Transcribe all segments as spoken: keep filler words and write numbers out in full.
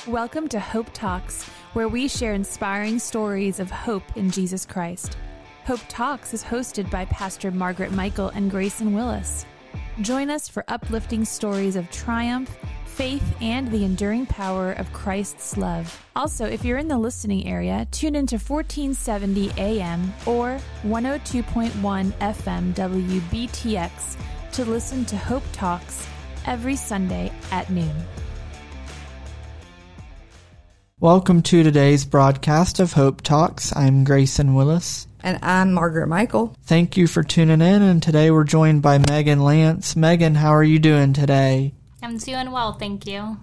Welcome to Hope Talks, where we share inspiring stories of hope in Jesus Christ. Hope Talks is hosted by Pastor Margaret Michael and Grayson Willis. Join us for uplifting stories of triumph, faith, and the enduring power of Christ's love. Also, if you're in the listening area, tune into fourteen seventy A M or one oh two point one F M W B T X to listen to Hope Talks every Sunday at noon. Welcome to today's broadcast of Hope Talks. I'm Grayson Willis. And I'm Margaret Michael. Thank you for tuning in, and today we're joined by Megan Lance. Megan, how are you doing today? I'm doing well, thank you.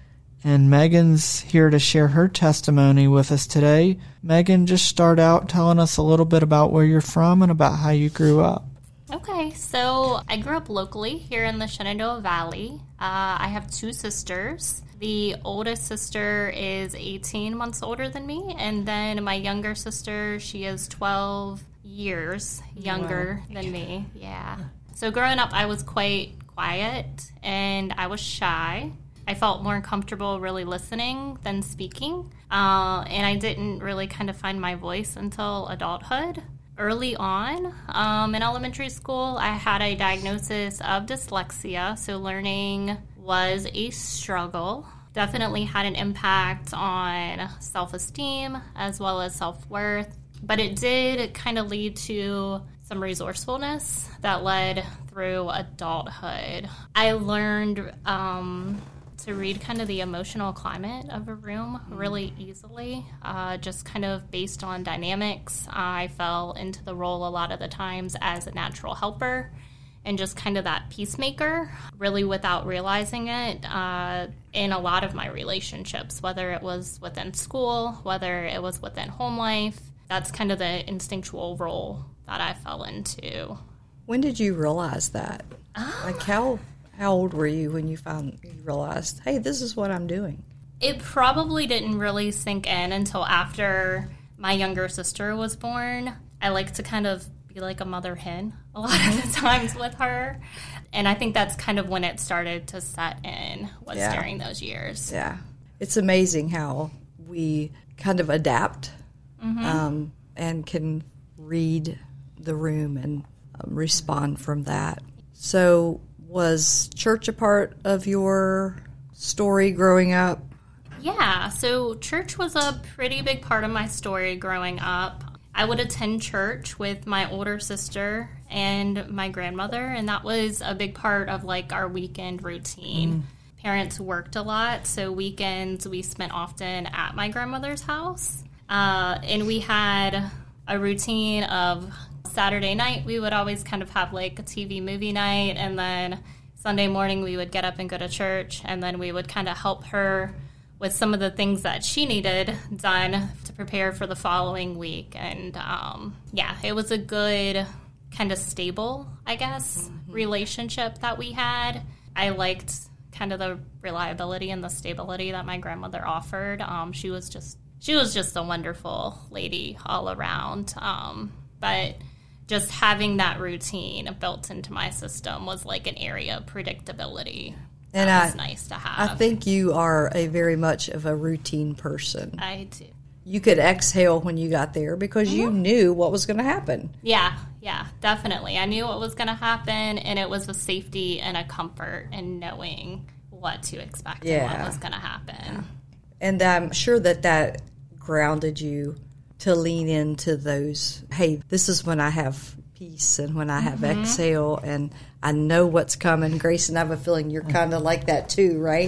And Megan's here to share her testimony with us today. Megan, just start out telling us a little bit about where you're from and about how you grew up. Okay, so I grew up locally here in the Shenandoah Valley. Uh, I have two sisters. The oldest sister is eighteen months older than me, and then my younger sister, she is twelve years younger wow. than me. Yeah. So growing up, I was quite quiet, and I was shy. I felt more comfortable really listening than speaking, uh, and I didn't really kind of find my voice until adulthood. Early on, um, in elementary school, I had a diagnosis of dyslexia, so learning was a struggle. Definitely had an impact on self-esteem as well as self-worth, but it did kind of lead to some resourcefulness that led through adulthood. I learned um, to read kind of the emotional climate of a room really easily, uh, just kind of based on dynamics. I fell into the role a lot of the times as a natural helper and just kind of that peacemaker, really without realizing it, uh, in a lot of my relationships, whether it was within school, whether it was within home life. That's kind of the instinctual role that I fell into. When did you realize that? Oh. Like how how old were you when you found you realized, hey, this is what I'm doing? It probably didn't really sink in until after my younger sister was born. I like to kind of be like a mother hen a lot of the times with her. And I think that's kind of when it started to set in, was yeah. during those years. Yeah. It's amazing how we kind of adapt mm-hmm. um, and can read the room and um, respond from that. So was church a part of your story growing up? Yeah, so church was a pretty big part of my story growing up. I would attend church with my older sister and my grandmother, and that was a big part of, like, our weekend routine. Mm. Parents worked a lot, so weekends we spent often at my grandmother's house. Uh, and we had a routine of Saturday night, we would always kind of have, like, a T V movie night, and then Sunday morning we would get up and go to church, and then we would kind of help her with some of the things that she needed done to prepare for the following week. And, um, yeah, it was a good kind of stable, I guess, mm-hmm. relationship that we had. I liked kind of the reliability and the stability that my grandmother offered. Um, she was just she was just a wonderful lady all around. Um, but just having that routine built into my system was like an area of predictability. And that was I, nice to have. I think you are a very much of a routine person. I do. You could exhale when you got there because mm-hmm. you knew what was going to happen. Yeah, yeah, definitely. I knew what was going to happen, and it was a safety and a comfort in knowing what to expect yeah. and what was going to happen. Yeah. And I'm sure that that grounded you to lean into those, hey, this is when I have peace and when I have mm-hmm. exhale and I know what's coming. Grayson, I have a feeling you're kind of like that too, right?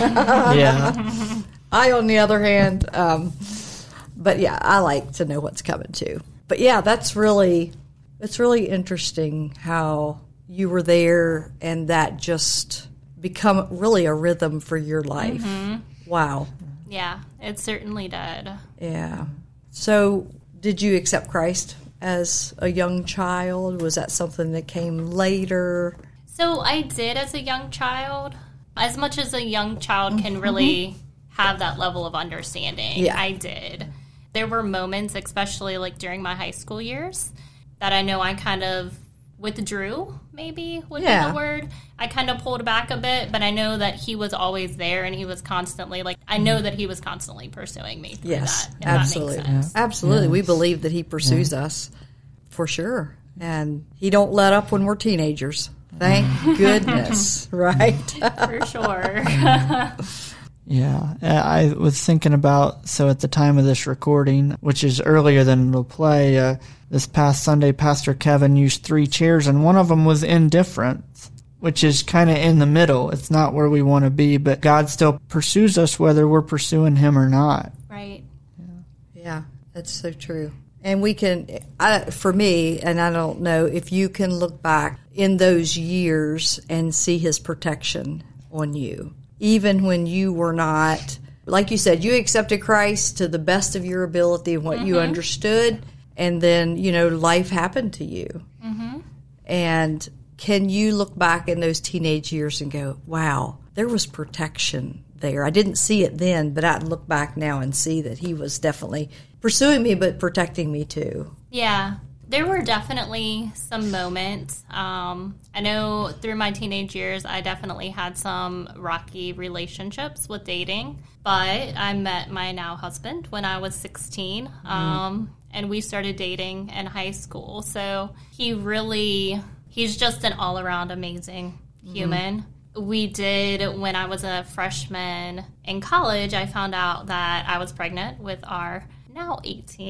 Yeah. I, on the other hand, um, but yeah, I like to know what's coming too. But yeah, that's really, it's really interesting how you were there and that just become really a rhythm for your life. Mm-hmm. Wow. Yeah, it certainly did. Yeah. So did you accept Christ as a young child? Was that something that came later? So I did as a young child. As much as a young child can really have that level of understanding, yeah. I did. There were moments, especially like during my high school years, that I know I kind of withdrew, maybe would Yeah. be the word. I kind of pulled back a bit, but I know that he was always there, and he was constantly, like, I know that he was constantly pursuing me through Yes, that, if absolutely. that makes sense. Absolutely. We believe that he pursues us for sure. And he don't let up when we're teenagers. Thank goodness, right? For sure. Yeah, I was thinking about, so at the time of this recording, which is earlier than it'll play, uh, this past Sunday, Pastor Kevin used three chairs, and one of them was indifference, which is kind of in the middle. It's not where we want to be, but God still pursues us whether we're pursuing him or not. Right. Yeah, that's so true. And we can, I, for me, and I don't know if you can look back in those years and see his protection on you. Even when you were not, like you said, you accepted Christ to the best of your ability and what mm-hmm. you understood, and then, you know, life happened to you. Mm-hmm. And can you look back in those teenage years and go, wow, there was protection there. I didn't see it then, but I look back now and see that he was definitely pursuing me, but protecting me too. Yeah. There were definitely some moments. Um, I know through my teenage years, I definitely had some rocky relationships with dating. But I met my now husband when I was sixteen, um, mm. and we started dating in high school. So he really, he's just an all-around amazing human. Mm. We did, when I was a freshman in college, I found out that I was pregnant with our now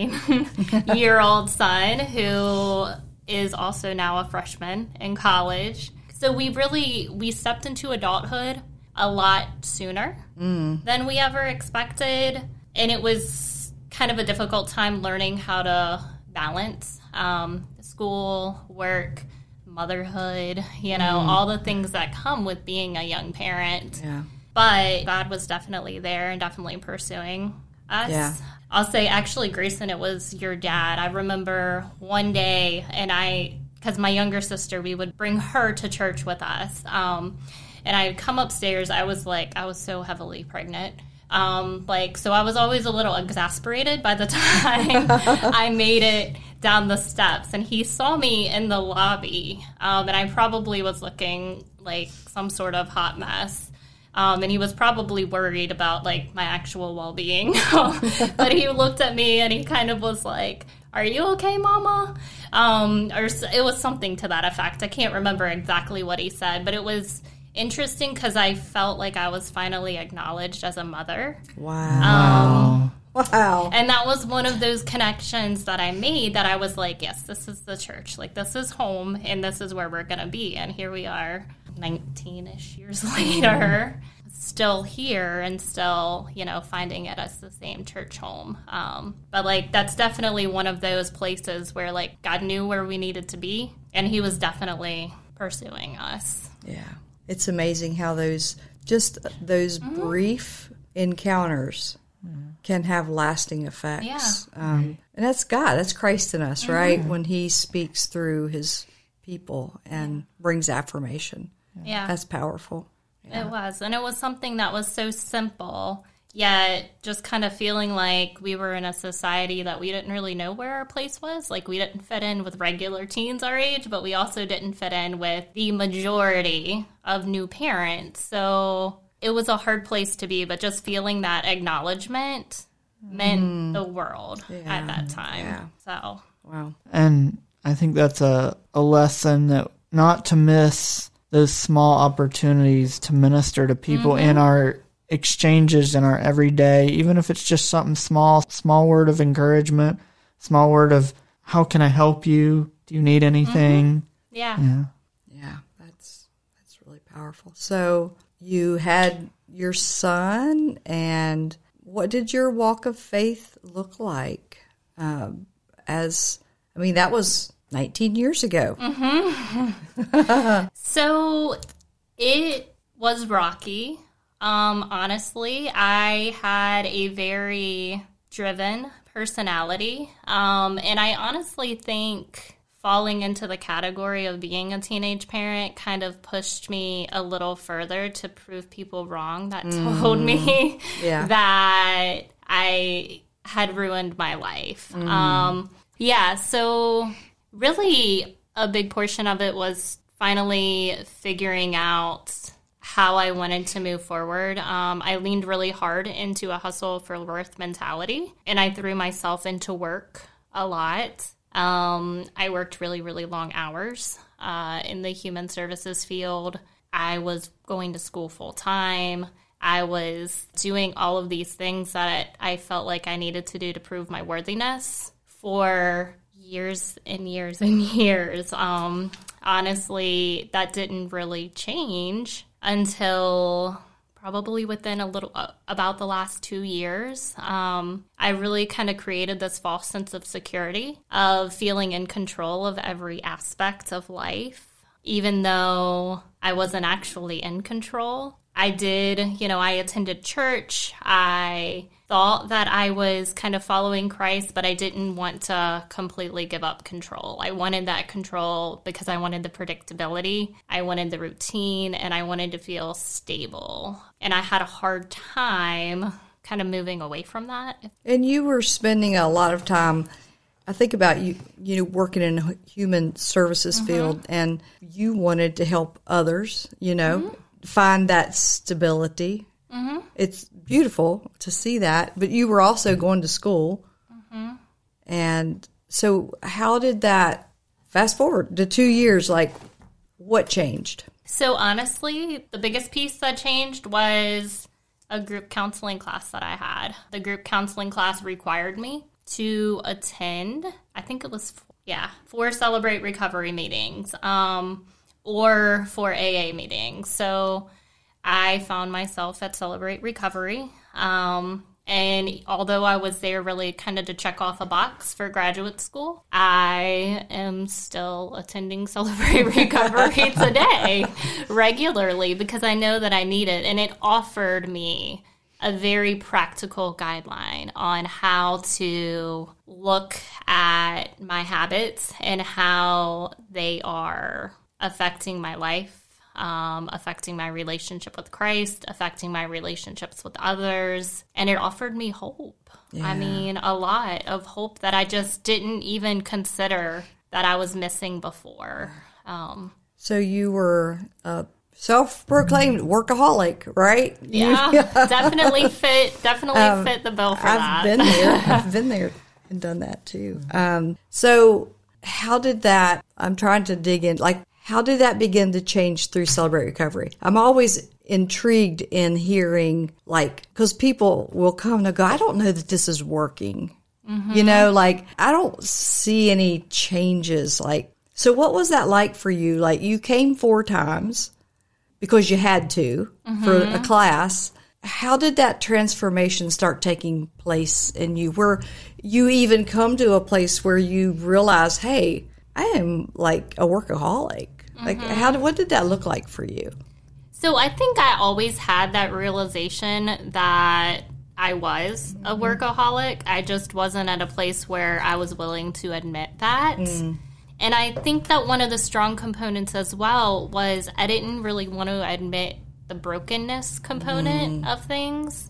eighteen-year-old son, who is also now a freshman in college. So we really, we stepped into adulthood a lot sooner mm. than we ever expected. And it was kind of a difficult time learning how to balance um, school, work, motherhood, you know, mm. all the things that come with being a young parent. Yeah. But God was definitely there and definitely pursuing us. Yeah. I'll say, actually, Grayson, it was your dad. I remember one day, and I, because my younger sister, we would bring her to church with us. Um, and I'd come upstairs. I was like, I was so heavily pregnant. Um, like, so I was always a little exasperated by the time I made it down the steps. And he saw me in the lobby, um, and I probably was looking like some sort of hot mess. Um, and he was probably worried about, like, my actual well-being. But he looked at me and he kind of was like, "Are you okay, Mama?" Um, or it was something to that effect. I can't remember exactly what he said, but it was interesting because I felt like I was finally acknowledged as a mother. Wow. Um, wow. And that was one of those connections that I made that I was like, yes, this is the church. Like, this is home, and this is where we're going to be. And here we are. nineteen-ish years later, still here and still, you know, finding it as the same church home. Um, but, like, that's definitely one of those places where, like, God knew where we needed to be, and he was definitely pursuing us. Yeah. It's amazing how those, just those mm-hmm. brief encounters mm-hmm. can have lasting effects. Yeah. Um, and that's God, that's Christ in us, mm-hmm. right? When he speaks through his people and brings affirmation. Yeah. That's powerful. Yeah. It was. And it was something that was so simple, yet just kind of feeling like we were in a society that we didn't really know where our place was. Like, we didn't fit in with regular teens our age, but we also didn't fit in with the majority of new parents. So it was a hard place to be, but just feeling that acknowledgement meant mm. the world yeah. at that time. Yeah. So. Wow. And I think that's a, a lesson that not to miss those small opportunities to minister to people mm-hmm. in our exchanges in our everyday, even if it's just something small, small word of encouragement, small word of, how can I help you? Do you need anything? Mm-hmm. Yeah. Yeah. Yeah, that's that's really powerful. So you had your son, and what did your walk of faith look like? Um, as, I mean, that was nineteen years ago. Mm-hmm. So it was rocky. Um, honestly, I had a very driven personality. Um, and I honestly think falling into the category of being a teenage parent kind of pushed me a little further to prove people wrong that mm. told me yeah. that I had ruined my life. Mm. Um, yeah, so really a big portion of it was finally figuring out how I wanted to move forward. Um, I leaned really hard into a hustle for worth mentality, and I threw myself into work a lot. Um, I worked really, really long hours uh, in the human services field. I was going to school full time. I was doing all of these things that I felt like I needed to do to prove my worthiness for years and years and years. Um, honestly, that didn't really change until probably within a little, uh, about the last two years. Um, I really kind of created this false sense of security, of feeling in control of every aspect of life, even though I wasn't actually in control. I did, you know, I attended church. I thought that I was kind of following Christ, but I didn't want to completely give up control. I wanted that control because I wanted the predictability. I wanted the routine, and I wanted to feel stable. And I had a hard time kind of moving away from that. And you were spending a lot of time, I think about you, you know, working in a human services mm-hmm. field, and you wanted to help others, you know, mm-hmm. find that stability. Mm-hmm. It's beautiful to see that, but you were also going to school. Mm-hmm. And so how did that, fast forward to two years, like what changed? So honestly, the biggest piece that changed was a group counseling class that I had. The group counseling class required me to attend, I think it was, yeah, four Celebrate Recovery meetings. Um, or for A A meetings. So I found myself at Celebrate Recovery. Um, and although I was there really kind of to check off a box for graduate school, I am still attending Celebrate Recovery today regularly because I know that I need it. And it offered me a very practical guideline on how to look at my habits and how they are affecting my life, um, affecting my relationship with Christ, affecting my relationships with others. And it offered me hope. Yeah. I mean, a lot of hope that I just didn't even consider that I was missing before. Um, so you were a self-proclaimed workaholic, right? Yeah, definitely fit, definitely um, fit the bill for I've that. I've been there. I've been there and done that too. Um, so how did that, I'm trying to dig in, like, how did that begin to change through Celebrate Recovery? I'm always intrigued in hearing, like, because people will come and go, I don't know that this is working. Mm-hmm. You know, like, I don't see any changes. Like, so what was that like for you? Like, you came four times because you had to mm-hmm. for a class. How did that transformation start taking place in you, where you even come to a place where you realize, hey, I am like a workaholic? Mm-hmm. Like, how did, what did that look like for you? So I think I always had that realization that I was a workaholic. I just wasn't at a place where I was willing to admit that. Mm. And I think that one of the strong components as well was I didn't really want to admit the brokenness component mm. of things.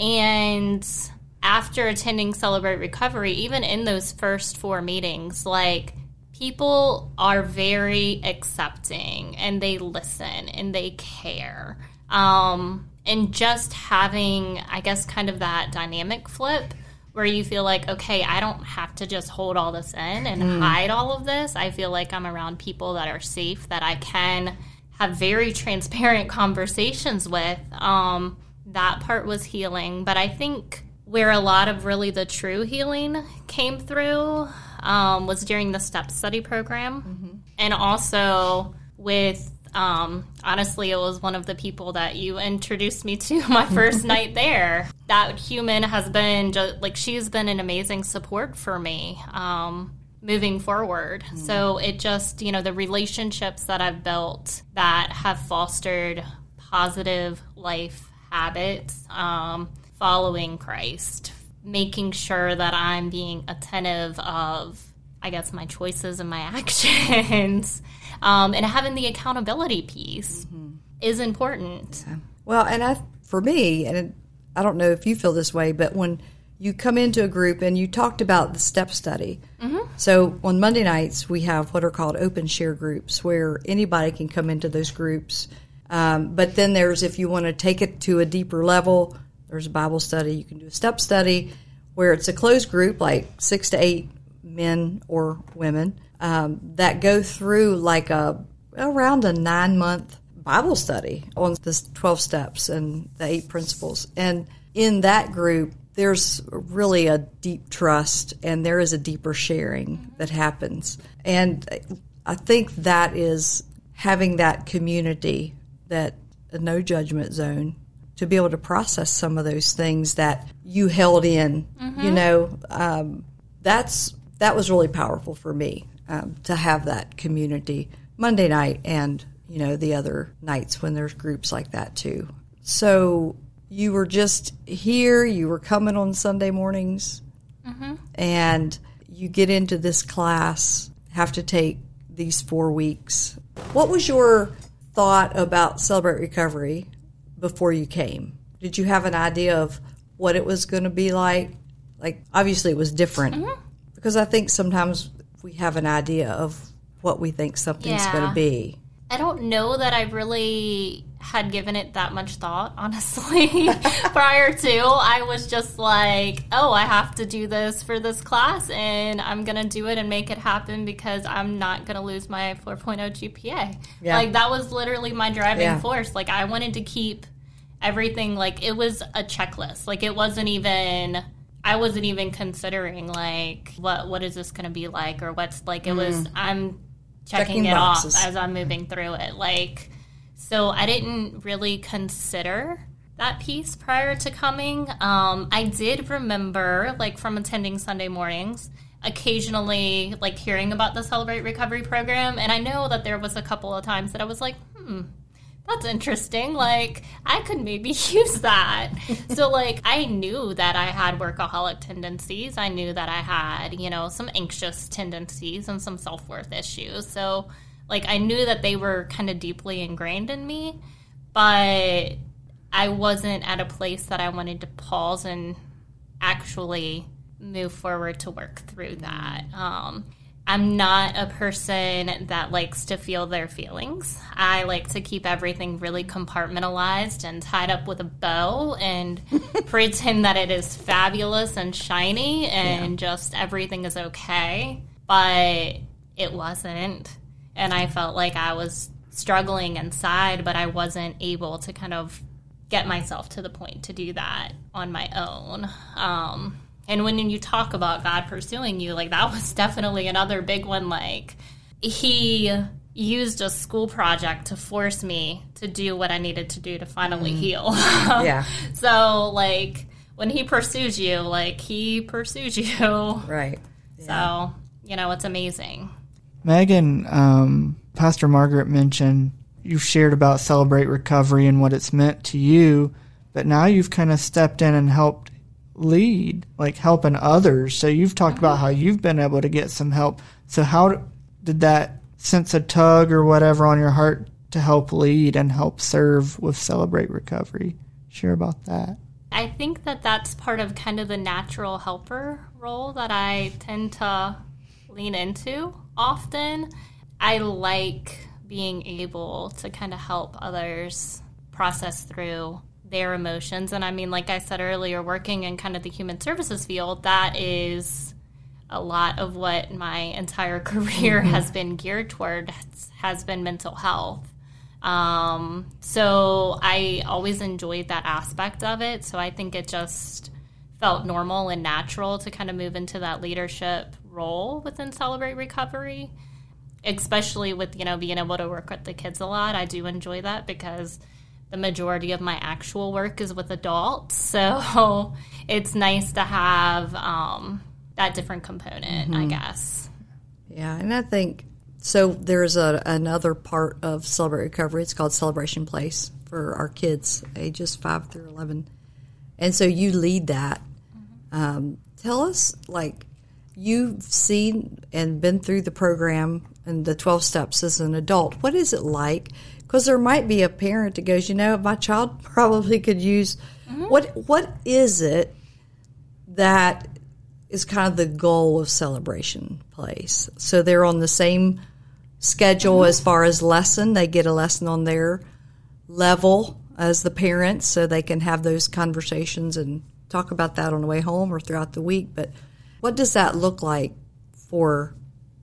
And after attending Celebrate Recovery, even in those first four meetings, like, people are very accepting and they listen and they care. Um, and just having, I guess, kind of that dynamic flip where you feel like, okay, I don't have to just hold all this in and mm. hide all of this. I feel like I'm around people that are safe, that I can have very transparent conversations with. Um, that part was healing. But I think where a lot of really the true healing came through um, was during the STEP study program. Mm-hmm. And also with, um, honestly, it was one of the people that you introduced me to my first night there. That human has been, just, like, she's been an amazing support for me um, moving forward. Mm-hmm. So it just, you know, the relationships that I've built that have fostered positive life habits, um, following Christ, making sure that I'm being attentive of, I guess, my choices and my actions, um, and having the accountability piece mm-hmm. is important. Yeah. Well, and I, for me, and it, I don't know if you feel this way, but when you come into a group and you talked about the STEP study, mm-hmm. So on Monday nights, we have what are called open share groups where anybody can come into those groups. Um, but then there's, if you want to take it to a deeper level, there's a Bible study. You can do a step study where it's a closed group, like six to eight men or women, um, that go through like a around a nine-month Bible study on the twelve steps and the eight principles. And in that group, there's really a deep trust, and there is a deeper sharing that happens. And I think that is having that community, that a no judgment zone, to be able to process some of those things that you held in. Mm-hmm. You know, um, that's that was really powerful for me, um, to have that community Monday night and, you know, the other nights when there's groups like that too. So you were just here, you were coming on Sunday mornings, mm-hmm. and you get into this class, have to take these four weeks. What was your thought about Celebrate Recovery before you came? Did you have an idea of what it was going to be like? Like, obviously it was different, mm-hmm. because I think sometimes we have an idea of what we think something's yeah. going to be. I don't know that I really had given it that much thought, honestly. Prior to, I was just like, oh, I have to do this for this class, and I'm going to do it and make it happen because I'm not going to lose my four point oh G P A. Yeah. Like, that was literally my driving yeah. force. Like, I wanted to keep everything, like, it was a checklist. Like, it wasn't even, I wasn't even considering, like, what what is this going to be like, or what's, like, it mm. was, I'm checking, checking it boxes. off as I'm moving through it. Like, so I didn't really consider that piece prior to coming. Um, I did remember, like, from attending Sunday mornings, occasionally, like, hearing about the Celebrate Recovery program, and I know that there was a couple of times that I was like, hmm, that's interesting. Like, I could maybe use that. So, like, I knew that I had workaholic tendencies. I knew that I had, you know, some anxious tendencies and some self-worth issues. So, like, I knew that they were kind of deeply ingrained in me, but I wasn't at a place that I wanted to pause and actually move forward to work through that. Um, I'm not a person that likes to feel their feelings. I like to keep everything really compartmentalized and tied up with a bow and pretend that it is fabulous and shiny and yeah. just everything is okay. But it wasn't. And I felt like I was struggling inside, but I wasn't able to kind of get myself to the point to do that on my own. Um And when you talk about God pursuing you, like, that was definitely another big one. Like, he used a school project to force me to do what I needed to do to finally mm. heal. Yeah. So, like, when he pursues you, like, he pursues you. Right. Yeah. So, you know, it's amazing. Megan, um, Pastor Margaret mentioned you've shared about Celebrate Recovery and what it's meant to you, but now you've kind of stepped in and helped lead, like helping others. So you've talked mm-hmm. about how you've been able to get some help. So how did that sense a tug or whatever on your heart to help lead and help serve with Celebrate Recovery? Share about that. I think that that's part of kind of the natural helper role that I tend to lean into often. I like being able to kind of help others process through their emotions. And I mean, like I said earlier, working in kind of the human services field, that is a lot of what my entire career mm-hmm. has been geared toward, has been mental health. Um, so I always enjoyed that aspect of it. So I think it just felt normal and natural to kind of move into that leadership role within Celebrate Recovery, especially with, you know, being able to work with the kids a lot. I do enjoy that because the majority of my actual work is with adults, so it's nice to have um, that different component, mm-hmm. I guess. Yeah, and I think, so there's a, another part of Celebrate Recovery. It's called Celebration Place for our kids, ages five through eleven. And so you lead that. Mm-hmm. Um, tell us, like, you've seen and been through the program and the twelve steps as an adult. What is it like? Because there might be a parent that goes, you know, my child probably could use, mm-hmm. what. what is it that is kind of the goal of Celebration Place. So they're on the same schedule mm-hmm. as far as lesson. They get a lesson on their level as the parents, so they can have those conversations and talk about that on the way home or throughout the week. But what does that look like for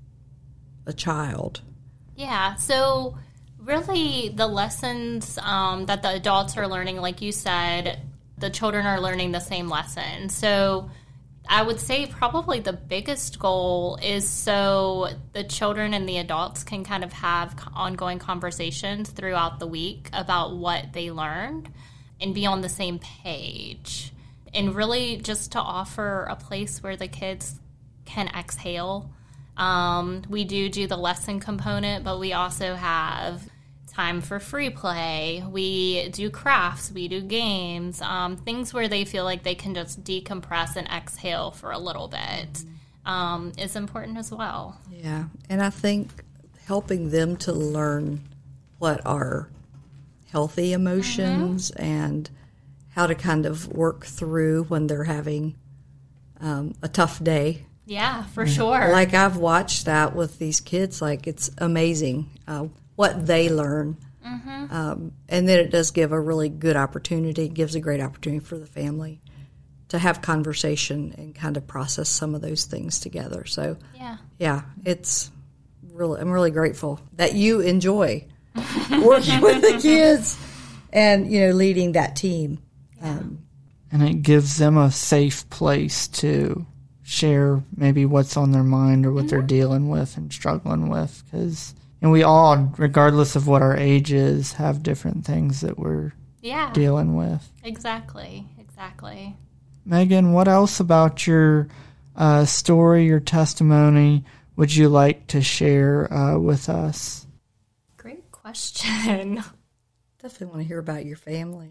a child? Yeah, so really the lessons um, that the adults are learning, like you said, the children are learning the same lesson. So I would say probably the biggest goal is so the children and the adults can kind of have ongoing conversations throughout the week about what they learned and be on the same page. And really just to offer a place where the kids can exhale. Um, we do do the lesson component, but we also have time for free play. We do crafts. We do games. Um, things where they feel like they can just decompress and exhale for a little bit um, is important as well. Yeah, and I think helping them to learn what are healthy emotions mm-hmm. and how to kind of work through when they're having um, a tough day. Yeah, for sure. Like I've watched that with these kids. Like it's amazing uh, what they learn. Mm-hmm. Um, and then it does give a really good opportunity. It gives a great opportunity for the family to have conversation and kind of process some of those things together. So yeah, yeah, it's really, I'm really grateful that you enjoy working with the kids and, you know, leading that team. Yeah. Um, and it gives them a safe place to share maybe what's on their mind or what mm-hmm. they're dealing with and struggling with. Because, and we all, regardless of what our age is, have different things that we're yeah. dealing with. Exactly, exactly. Megan, what else about your uh, story, your testimony, would you like to share uh, with us? Great question. Definitely want to hear about your family.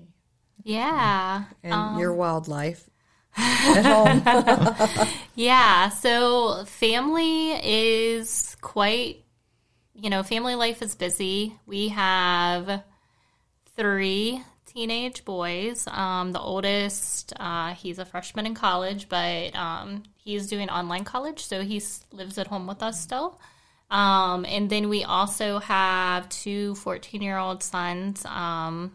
Yeah. And um, your wildlife at home. Yeah, so family is quite, you know, family life is busy. We have three teenage boys. Um, the oldest, uh, he's a freshman in college, but um, he's doing online college, so he lives at home with us still. Um, and then we also have two fourteen-year-old sons, um,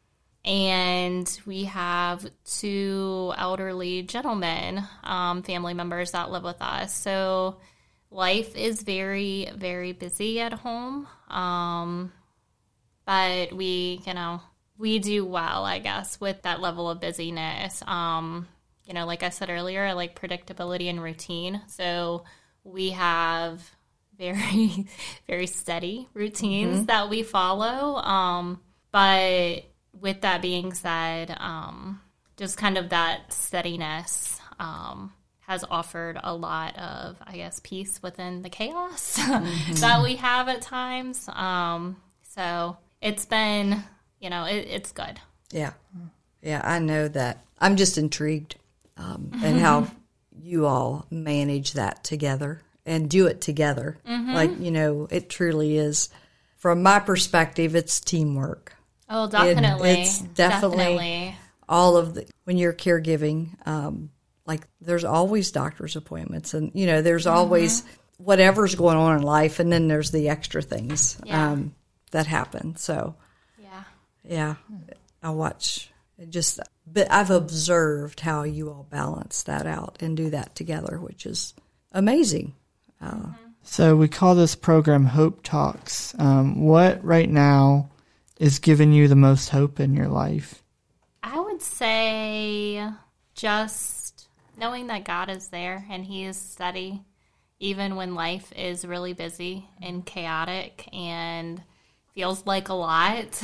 and we have two elderly gentlemen, um, family members that live with us. So life is very, very busy at home, um, but we, you know, we do well, I guess, with that level of busyness. Um, you know, like I said earlier, I like predictability and routine. So we have very, very steady routines mm-hmm. that we follow. Um, but with that being said, um, just kind of that steadiness um, has offered a lot of, I guess, peace within the chaos mm-hmm. that we have at times. Um, so it's been... You know, it, it's good. Yeah. Yeah, I know that. I'm just intrigued um, and how you all manage that together and do it together. Mm-hmm. Like, you know, it truly is. From my perspective, it's teamwork. Oh, definitely. It, it's definitely, definitely all of the, when you're caregiving, um, like there's always doctor's appointments and, you know, there's mm-hmm. always whatever's going on in life. And then there's the extra things yeah. um, that happen. So. Yeah, I watch it just, but I've observed how you all balance that out and do that together, which is amazing. Uh, so we call this program Hope Talks. Um, what right now is giving you the most hope in your life? I would say just knowing that God is there and He is steady, even when life is really busy and chaotic and feels like a lot.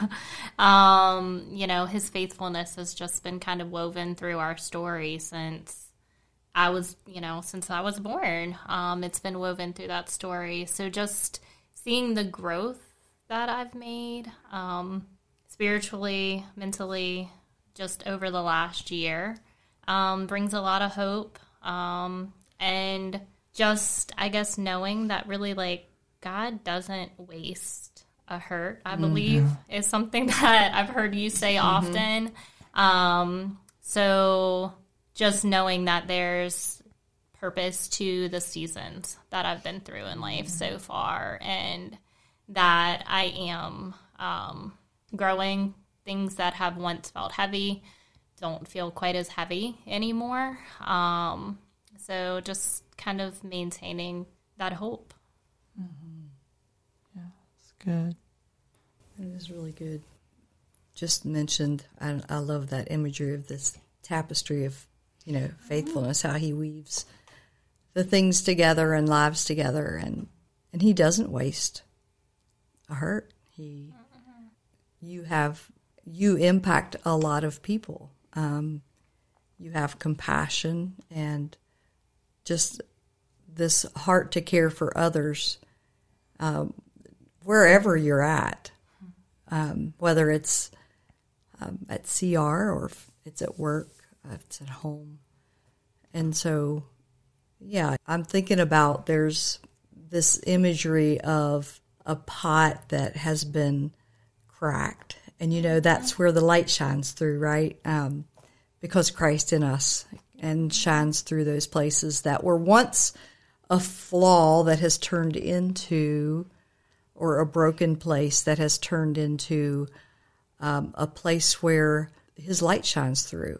um, you know, His faithfulness has just been kind of woven through our story since I was, you know, since I was born. Um, it's been woven through that story. So just seeing the growth that I've made um, spiritually, mentally, just over the last year um, brings a lot of hope. Um, and just, I guess, knowing that really, like, God doesn't waste a hurt, I believe, mm-hmm. is something that I've heard you say mm-hmm. often. Um, so just knowing that there's purpose to the seasons that I've been through in life so far, and that I am um, growing. Things that have once felt heavy don't feel quite as heavy anymore. Um, so just kind of maintaining that hope. Mm-hmm. Yeah, it's good. It is really good. Just mentioned, I, I love that imagery of this tapestry of, you know, faithfulness, how he weaves the things together and lives together, and, and he doesn't waste a hurt. He, you have, you impact a lot of people. Um, you have compassion and just this heart to care for others, um, wherever you're at, um, whether it's um, at C R or if it's at work, if it's at home. And so, yeah, I'm thinking about there's this imagery of a pot that has been cracked. And, you know, that's where the light shines through, right? Um, because Christ in us, and shines through those places that were once a flaw that has turned into, or a broken place that has turned into um, a place where his light shines through,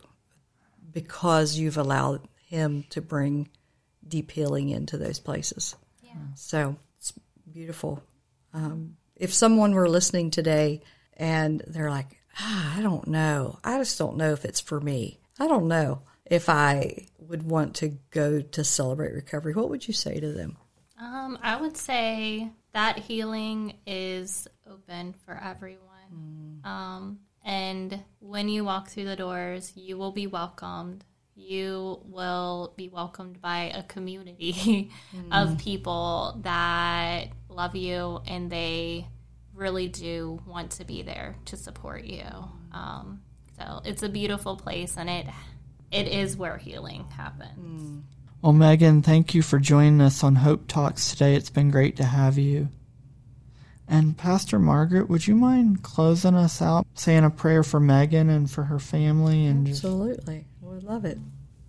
because you've allowed him to bring deep healing into those places. Yeah. So it's beautiful. Um, if someone were listening today and they're like, ah, I don't know. I just don't know if it's for me. I don't know if I would want to go to Celebrate Recovery. What would you say to them? Um, I would say that healing is open for everyone. Mm. Um, and when you walk through the doors, you will be welcomed. You will be welcomed by a community mm. of people that love you, and they really do want to be there to support you. Um, so it's a beautiful place, and it it is where healing happens. Well, Megan, thank you for joining us on Hope Talks today. It's been great to have you. And Pastor Margaret, would you mind closing us out, saying a prayer for Megan and for her family? And Absolutely. Just... I would love it.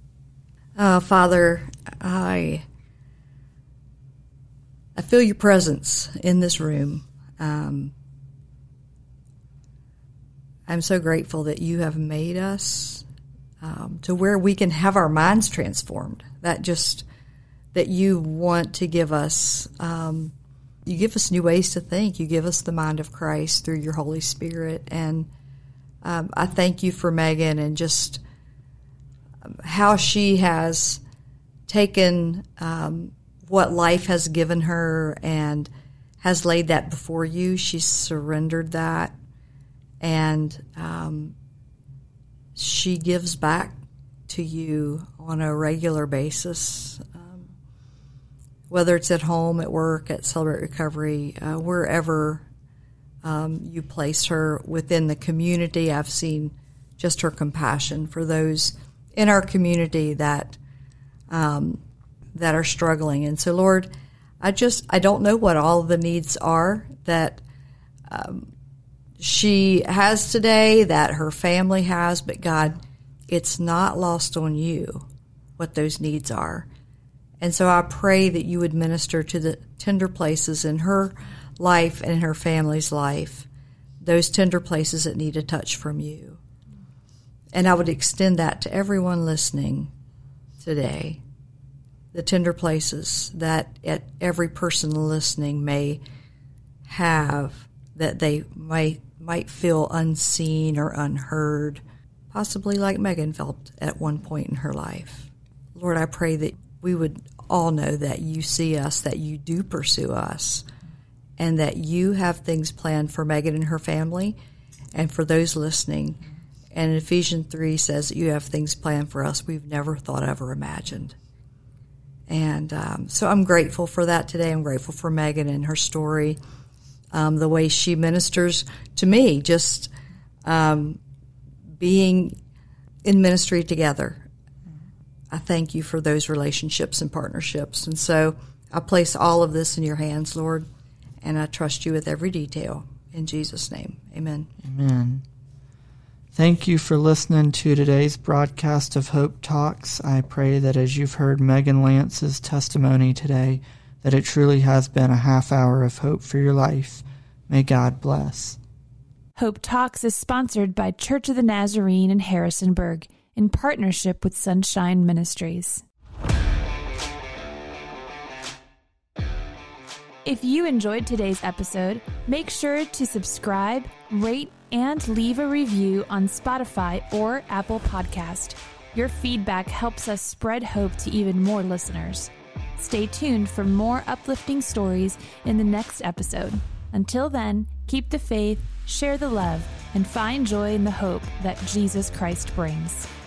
Uh, Father, I I feel your presence in this room. Um, I'm so grateful that you have made us um, to where we can have our minds transformed. That just, that you want to give us, um, you give us new ways to think. You give us the mind of Christ through your Holy Spirit. And um, I thank you for Megan and just how she has taken um, what life has given her and has laid that before you. She's surrendered that, and um, she gives back to you on a regular basis, um, whether it's at home, at work, at Celebrate Recovery, uh, wherever um, you place her within the community. I've seen just her compassion for those in our community that um, that are struggling. And so, Lord, I just, I don't know what all the needs are that um, she has today, that her family has, but God, it's not lost on you what those needs are. And so I pray that you would minister to the tender places in her life and in her family's life, those tender places that need a touch from you. And I would extend that to everyone listening today, the tender places that every person listening may have, that they might might feel unseen or unheard, possibly like Megan felt at one point in her life. Lord, I pray that we would all know that you see us, that you do pursue us, and that you have things planned for Megan and her family and for those listening. And Ephesians three says that you have things planned for us we've never thought of or imagined. And um, so I'm grateful for that today. I'm grateful for Megan and her story, um, the way she ministers to me, just um, being in ministry together. I thank you for those relationships and partnerships. And so I place all of this in your hands, Lord, and I trust you with every detail. In Jesus' name, amen. Amen. Thank you for listening to today's broadcast of Hope Talks. I pray that as you've heard Megan Lance's testimony today, that it truly has been a half hour of hope for your life. May God bless. Hope Talks is sponsored by Church of the Nazarene in Harrisonburg in partnership with Sunshine Ministries. If you enjoyed today's episode, make sure to subscribe, rate, and leave a review on Spotify or Apple Podcast. Your feedback helps us spread hope to even more listeners. Stay tuned for more uplifting stories in the next episode. Until then, keep the faith, share the love, and find joy in the hope that Jesus Christ brings.